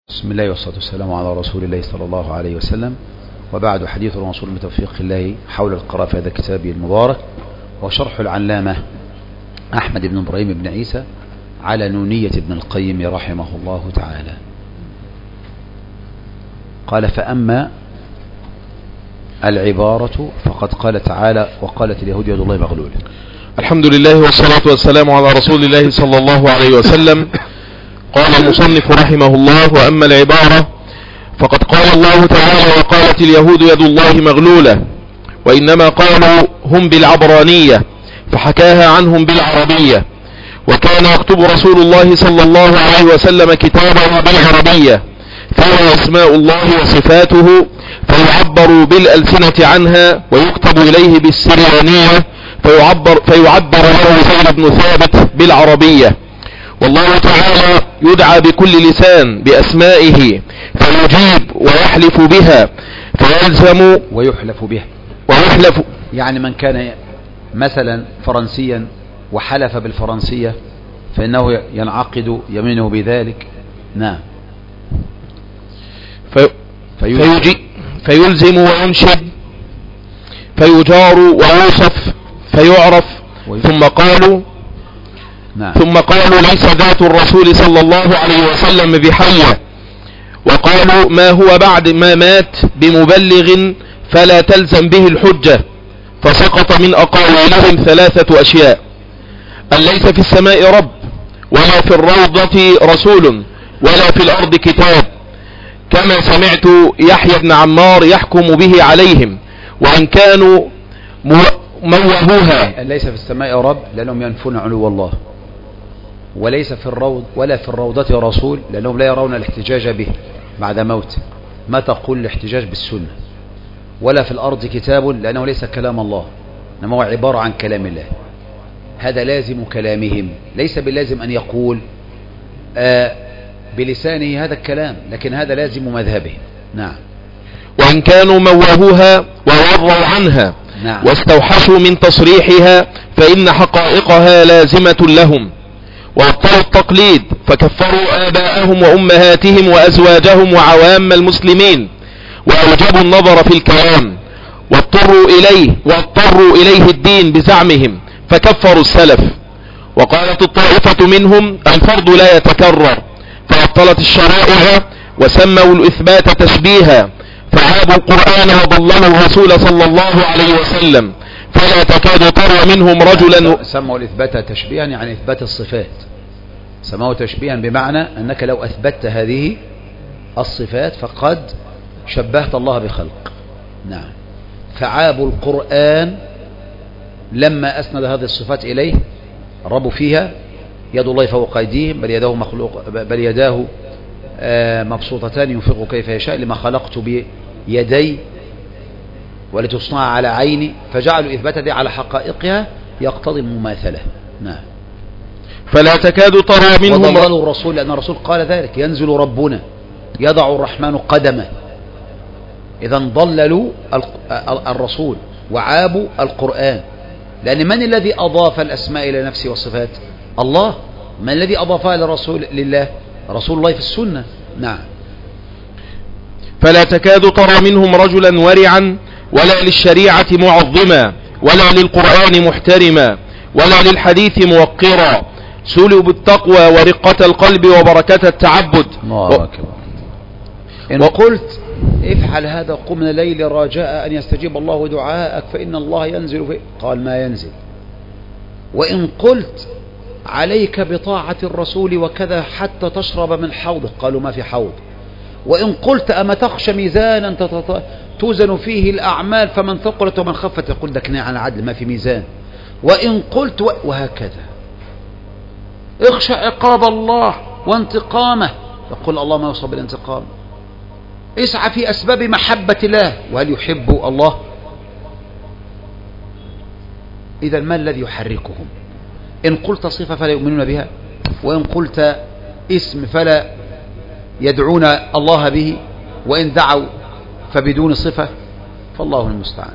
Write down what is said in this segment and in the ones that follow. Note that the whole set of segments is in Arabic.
بسم الله والصلاة والسلام على رسول الله صلى الله عليه وسلم. وبعد، حديث الرسول بتوفيق الله حول القراءة في هذا الكتاب المبارك وشرح العلامة أحمد بن إبراهيم بن عيسى على نونية ابن القيم رحمه الله تعالى. قال: فأما العبارة فقد قال تعالى: وقالت اليهود يد الله مغلولة. الحمد لله والصلاة والسلام على رسول الله صلى الله عليه وسلم. قال المصنف رحمه الله: وأما العبارة فقد قال الله تعالى: وقالت اليهود يد الله مغلولة، وإنما قالوا هم بالعبرانية فحكاها عنهم بالعربية، وكان يكتب رسول الله صلى الله عليه وسلم كتابه بالعربية فيها أسماء الله وصفاته فيعبر بالألسنة عنها، ويكتب إليه بالسريانية فيعبر له زيد بن ثابت بالعربية. والله تعالى يدعى بكل لسان بأسمائه فيجيب ويحلف بها فيلزم ويحلف بها يعني من كان مثلا فرنسيا وحلف بالفرنسية فإنه ينعقد يمينه بذلك. نعم. فيلزم وينشد فيجار ويوصف فيعرف. ثم قالوا ليس ذات الرسول صلى الله عليه وسلم بحية، وقالوا ما هو بعد ما مات بمبلغ فلا تلزم به الحجة، فسقط من أقاويلهم 3 أشياء: أن ليس في السماء رب، ولا في الروضة رسول، ولا في الأرض كتاب، كما سمعت يحيى بن عمار يحكم به عليهم، وإن كانوا موهوها. ليس في السماء رب لأنهم ينفون علو الله، وليس في الروض ولا في الروضة رسول لأنهم لا يرون الاحتجاج به بعد موته، ما تقول الاحتجاج بالسنة، ولا في الأرض كتاب لأنه ليس كلام الله إنما هو عبارة عن كلام الله. هذا لازم كلامهم، ليس باللازم أن يقول بلسانه هذا الكلام، لكن هذا لازم مذهبه. نعم. وإن كانوا موهوها ووروا عنها. نعم. واستوحشوا من تصريحها فإن حقائقها لازمة لهم، وابطلوا التقليد فكفروا آباءهم وأمهاتهم وأزواجهم وعوام المسلمين، وأوجبوا النظر في الكلام، واضطروا إليه الدين بزعمهم فكفروا السلف. وقالت الطائفة منهم: الفرض لا يتكرر، فأبطلت الشرائع وسموا الإثبات تشبيها، فعابوا القرآن وضللوا الرسول صلى الله عليه وسلم، فلا تكاد ترى منهم رجلا. سموا الإثبات تشبيها يعني إثبات الصفات، سموه تشبيها بمعنى أنك لو أثبتت هذه الصفات فقد شبهت الله بخلق. نعم. فعابوا القرآن لما أسند هذه الصفات إليه، ربوا فيها يد الله فوق أيديهم بل يداه مبسوطتان ينفق كيف يشاء، لما خلقت بيدي ولتصنع على عيني، فجعلوا إثبات دي على حقائقها يقتضي المماثلة. نعم. فلا تكاد ترى منهم. وضللوا الرسول لأن الرسول قال ذلك: ينزل ربنا يضع الرحمن قدمه. إذا ضللوا الرسول وعابوا القرآن، لأن من الذي أضاف الأسماء إلى نفسه والصفات؟ الله. من الذي أضافها للرسول لله؟ رسول الله في السنة. نعم. فلا تكاد ترى منهم رجلا ورعا، ولا للشريعة معظما، ولا للقرآن محترما، ولا للحديث موقرا، سلب التقوى ورقة القلب وبركة التعبد. إن قلت افعل هذا قم من الليل رجاء أن يستجيب الله دعاءك فإن الله ينزل فيه، قال ما ينزل. وإن قلت عليك بطاعة الرسول وكذا حتى تشرب من حوضه، قالوا ما في حوض. وإن قلت أما تخشى ميزانا توزن فيه الأعمال فمن ثقلت ومن خفت، يقول ده كناية عن العدل ما في ميزان. وإن قلت وهكذا اخشى عقاب الله وانتقامه، يقول الله ما يوصى بالانتقام. اسعى في أسباب محبة الله، وهل يحب الله؟ إذا ما الذي يحركهم؟ إن قلت صفة فلا يؤمنون بها، وإن قلت اسم فلا يدعون الله به، وإن دعوا فبدون صفة، فالله المستعان.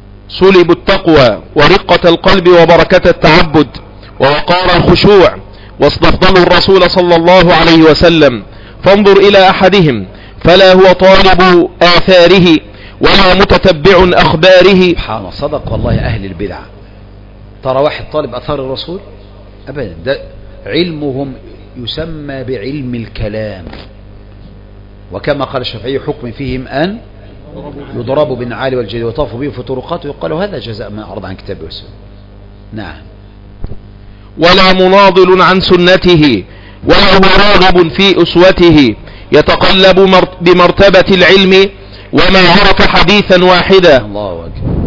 سلب التقوى ورقة القلب وبركة التعبد ووقار الخشوع واستفضلوا الرسول صلى الله عليه وسلم، فانظر إلى أحدهم فلا هو طالب آثاره ولا متتبع أخباره. سبحان صدق والله أهل البدع. ترى واحد طالب أثار الرسول أبدا، ده علمهم يسمى بعلم الكلام، وكما قال الشافعي حكم فيهم أن يضربوا بالنعال والجلد ويطافوا به في طرقات ويقال هذا جزاء ما أعرض عن كتاب والسنة. نعم. ولا مناضل عن سنته ولا هو راغب في أسوته، يتقلب بمرتبة العلم وما عرف حديثا واحدا. الله أكبر.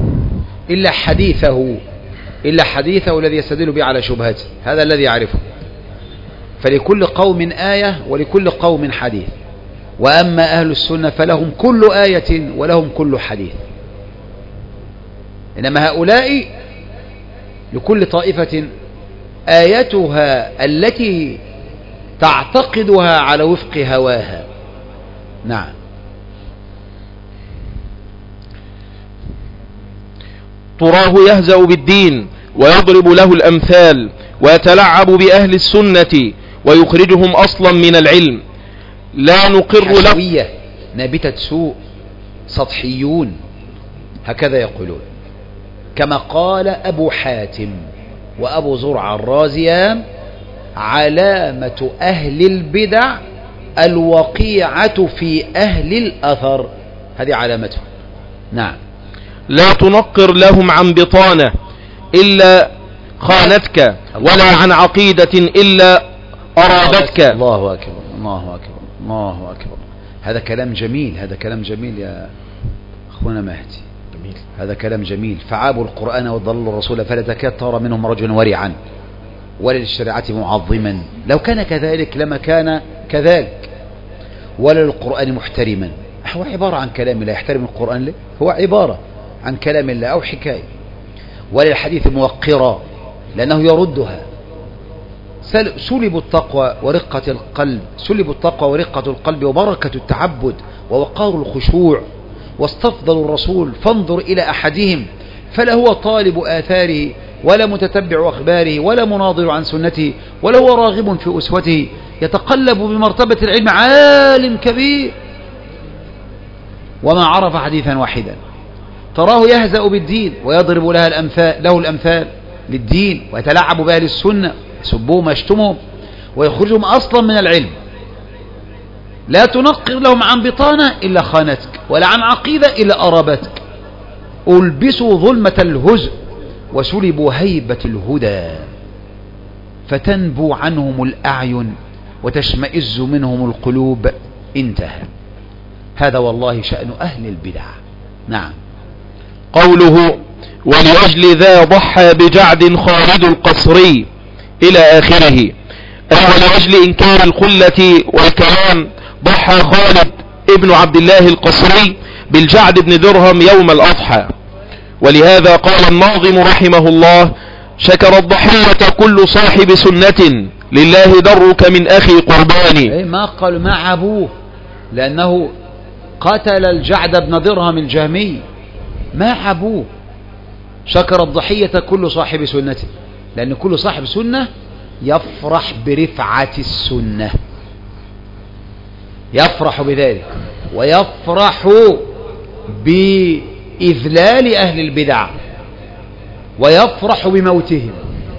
إلا حديثه الذي يستدل به على شبهته، هذا الذي يعرفه. فلكل قوم آية ولكل قوم حديث، وأما أهل السنة فلهم كل آية ولهم كل حديث. إنما هؤلاء لكل طائفة آيتها التي تعتقدها على وفق هواها. نعم. تراه يهزأ بالدين ويضرب له الأمثال ويتلعب بأهل السنة ويخرجهم أصلا من العلم. لا نقر له نابتة سوء، سطحيون، هكذا يقولون، كما قال أبو حاتم وأبو زرع الرازيان: علامة أهل البدع الوقيعة في أهل الأثر، هذه علامته. نعم. لا تنقر لهم عن بطانة إلا خانتك ولا عن عقيدة إلا أرادتك. الله أكبر، الله أكبر، الله أكبر. هذا كلام جميل، هذا كلام جميل يا أخونا مهدي، هذا كلام جميل. فعابوا القرآن وضلوا الرسول فلا تكاد ترى منهم رجلا ورعا ولا للشريعة معظما، لو كان كذلك لما كان كذلك، ولا للقرآن محترما. هو عبارة عن كلام الله، يحترم القرآن له؟ هو عبارة عن كلام الله أو حكاية. ولا الحديث موقرا لأنه يردها. سلبوا التقوى ورقة القلب، سلبوا التقوى ورقة القلب وبركة التعبد ووقار الخشوع، واستفضلوا الرسول فانظر إلى أحدهم فلا هو طالب آثاره ولا متتبع أخباره ولا مناظر عن سنته ولا هو راغب في أسوته، يتقلب بمرتبة العلم، عالم كبير وما عرف حديثا واحدا. تراه يهزأ بالدين ويضرب له الأمثال للدين ويتلعب بأهل السنة، يسبوهم ويشتمهم ويخرجهم أصلا من العلم. لا تنقر لهم عن بطانة إلا خانتك ولا عن عقيدة إلا أرابتك. ألبسوا ظلمة الهزء وسلبوا هيبة الهدى، فتنبو عنهم الأعين وتشمئز منهم القلوب. انتهى. هذا والله شأن أهل البدع. نعم. قوله: ولأجل ذا ضحى بجعد خالد القصري إلى آخره، أي ولأجل إنكار الخلة والكلام ضحى خالد ابن عبد الله القصري بالجعد بن درهم يوم الأضحى. ولهذا قال الناظم رحمه الله: شكر الضحية كل صاحب سنة لله درك من أخي قرباني. ما قال مع أبوه، لأنه قتل الجعد بن درهم الجهمي مع أبوه. شكر الضحية كل صاحب سنة، لأن كل صاحب سنة يفرح برفعة السنة، يفرح بذلك، ويفرح بإذلال أهل البدع، ويفرح بموتهم.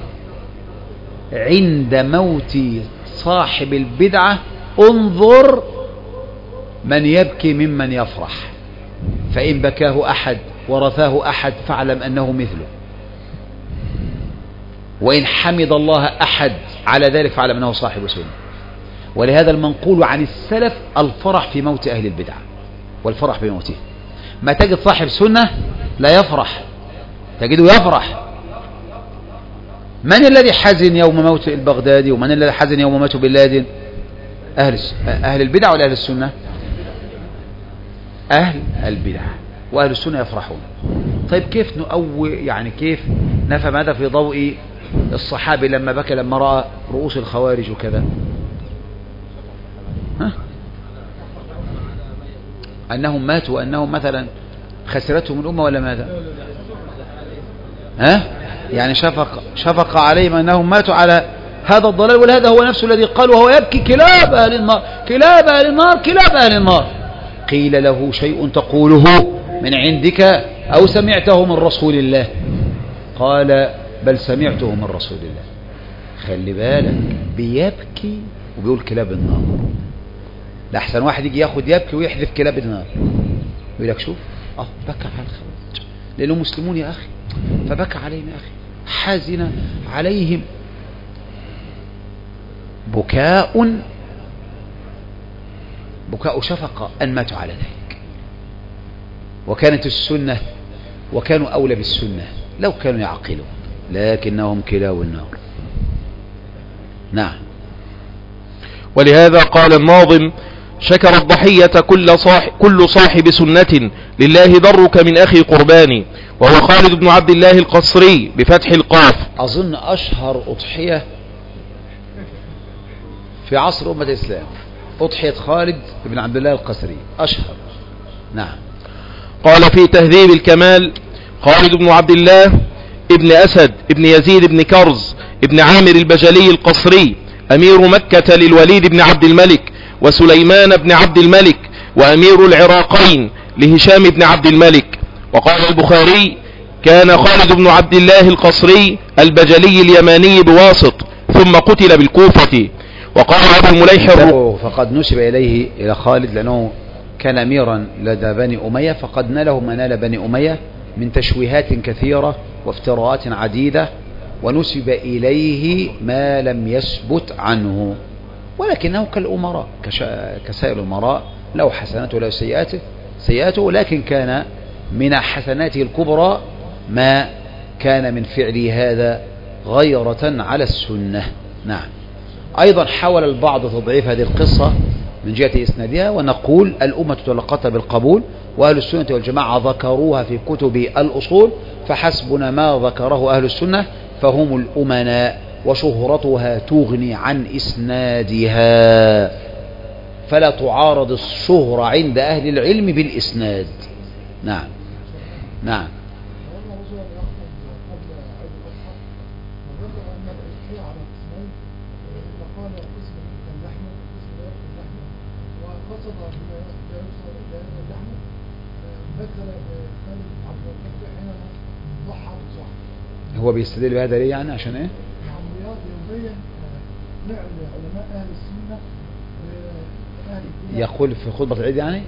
عند موت صاحب البدعة انظر من يبكي ممن يفرح، فإن بكاه أحد ورثاه أحد فاعلم أنه مثله، وإن حمد الله أحد على ذلك فاعلم أنه صاحب سنة. ولهذا المنقول عن السلف الفرح في موت أهل البدع والفرح بموته. ما تجد صاحب سنة لا يفرح، تجده يفرح. من الذي حزن يوم موت البغدادي؟ ومن الذي حزن يوم موت بن لادن؟ أهل البدع ولا أهل السنة؟ أهل البدع. وأهل السنة يفرحون. طيب كيف يعني كيف نفهم هذا في ضوء الصحابي لما بكى لما رأى رؤوس الخوارج وكذا؟ أنهم ماتوا وأنهم مثلا خسرتهم الأمة ولا ماذا؟ يعني شفق عليهم أنهم ماتوا على هذا الضلال، وهذا هو نفسه الذي قال وهو يبكي كلاب أهل النار كلاب أهل النار كلاب أهل النار. قيل له شيء تقوله من عندك أو سمعته من رسول الله؟ قال بل سمعته من رسول الله. خلي بالك، بيبكي وبيقول كلاب النار. لأحسن واحد يجي ياخد يبكي ويحذف كلاب النار، يقول لك شوف بكى على الخوارج لأنهم مسلمون يا أخي، فبكى عليهم يا أخي، حزن عليهم بكاء شفقة أن ماتوا على ذلك. وكانت السنة وكانوا أولى بالسنة لو كانوا يعقلون، لكنهم كلاو النار. نعم. ولهذا قال الناظم: شكر الضحية كل صاحب سنة لله ضرك من أخي قرباني. وهو خالد بن عبد الله القصري بفتح القاف. أظن أشهر أضحية في عصر أمة الإسلام أضحية خالد بن عبد الله القصري، أشهر. نعم. قال في تهذيب الكمال: خالد بن عبد الله ابن أسد ابن يزيد بن كرز ابن عامر البجلي القصري، أمير مكة للوليد بن عبد الملك وسليمان بن عبد الملك، وأمير العراقين لهشام بن عبد الملك. وقال البخاري: كان خالد بن عبد الله القصري البجلي اليماني بواسط، ثم قتل بالكوفة. وقال أبو المليح فقد نسب إليه إلى خالد لأنه كان أميرا لدى بني أمية، فقد ناله ما نال بني أمية من تشويهات كثيرة وافتراءات عديدة، ونسب إليه ما لم يثبت عنه، ولكنه كالأمراء كسائر الأمراء، له حسناته وله سيئاته، ولكن كان من حسناته الكبرى ما كان من فعله هذا غيرة على السنة. نعم. أيضا حاول البعض تضعيف هذه القصة من جهة إسنادها، ونقول الأمة تلقتها بالقبول، وأهل السنة والجماعة ذكروها في كتب الأصول، فحسبنا ما ذكره أهل السنة فهم الأمناء، وشهرتها تغني عن إسنادها، فلا تعارض الشهرة عند أهل العلم بالإسناد. نعم. نعم. هو بيستدل بهذا ليه يعني؟ عشان ايه؟ يقول في خطبة العيد يعني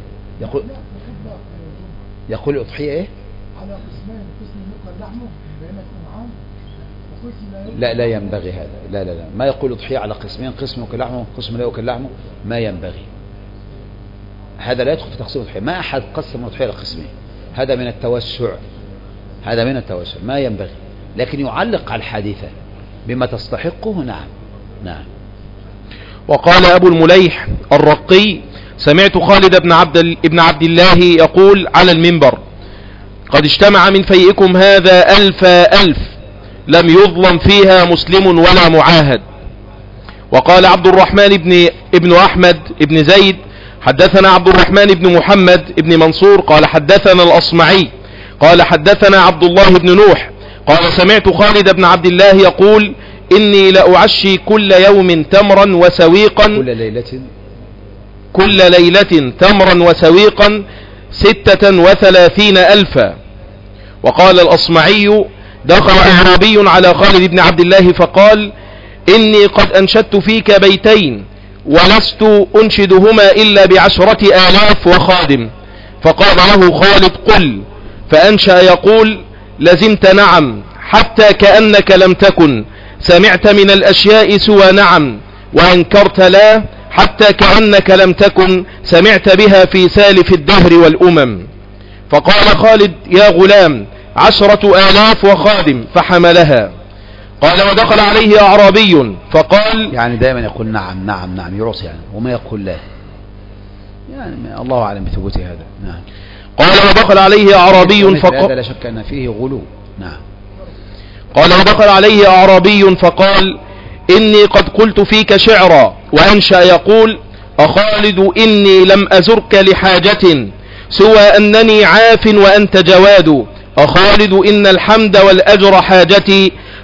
يقول الأضحية ايه؟ على قسمين، قسم يؤكل لحمه بين الأنعام، وقسم لا ينبغي هذا، لا ما يقول الأضحية على قسمين، قسم يؤكل لحمه قسم لا يؤكل لحمه، ما ينبغي، هذا لا يدخل في تقسيم الأضحية. ما أحد قسم الأضحية على قسمين، هذا من التوسع، ما ينبغي، لكن يعلق على الحادثة بما تستحقه. نعم. نعم. وقال أبو المليح الرقي: سمعت خالد بن عبد الله يقول على المنبر: قد اجتمع من فيئكم هذا 1000 لم يظلم فيها مسلم ولا معاهد. وقال عبد الرحمن ابن أحمد ابن زيد: حدثنا عبد الرحمن بن محمد ابن منصور قال حدثنا الأصمعي قال حدثنا عبد الله بن نوح قال: سمعت خالد بن عبد الله يقول: إني لأعشي كل يوم تمرا وسويقا، كل ليلة تمرا وسويقا 36,000. وقال الأصمعي: دخل أعرابي على خالد بن عبد الله فقال: إني قد أنشدت فيك بيتين ولست أنشدهما إلا ب10,000 وخادم. فقال له خالد: قل. فأنشأ يقول: لزمت نعم حتى كأنك لم تكن، سمعت من الأشياء سوى نعم، وأنكرت لا حتى كأنك لم تكن، سمعت بها في سالف الدهر والأمم. فقال خالد: يا غلام 10,000 وخادم، فحملها. قال: ودخل عليه أعرابي فقال، يعني دائما يقول نعم نعم نعم يرص يعني، وما يقول لا، يعني الله أعلم بثبوت هذا. نعم. قال: ودخل عليه أعرابي فقال، هذا لا شك أن فيه غلو. نعم. قال: ودخل عليه أعرابي فقال: إني قد قلت فيك شعرا. وأنشأ يقول: أخالد إني لم أزرك لحاجة سوى أنني عاف وأنت جواد، أخالد إن الحمد والأجر حاجتي،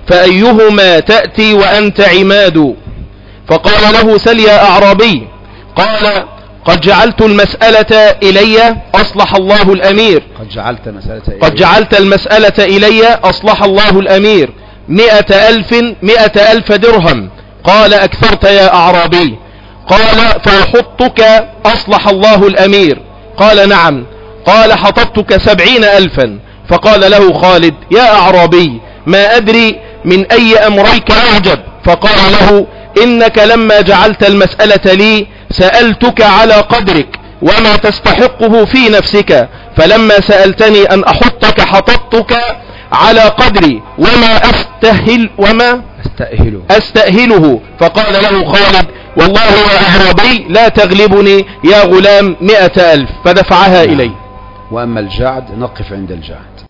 فأيهما تأتي وأنت عماد؟ فقال له سل يا أعرابي. قال قد جعلت المسألة إلي أصلح الله الأمير. قد جعلت المسألة إلي أصلح الله الأمير 100 ألف درهم. قال أكثرت يا أعرابي. قال فأحطك أصلح الله الأمير. قال نعم. قال حطبتك 70 ألفا. فقال له خالد يا أعرابي ما أدري من أي أمريك أعجب. فقال له إنك لما جعلت المسألة لي سألتك على قدرك وما تستحقه في نفسك، فلما سألتني أن أحطك حطبتك على قدري وما أستأهله. فقال له خالد والله يا أعرابي لا تغلبني يا غلام 100 ألف. فدفعها إليه. وأما الجعد نقف عند الجعد.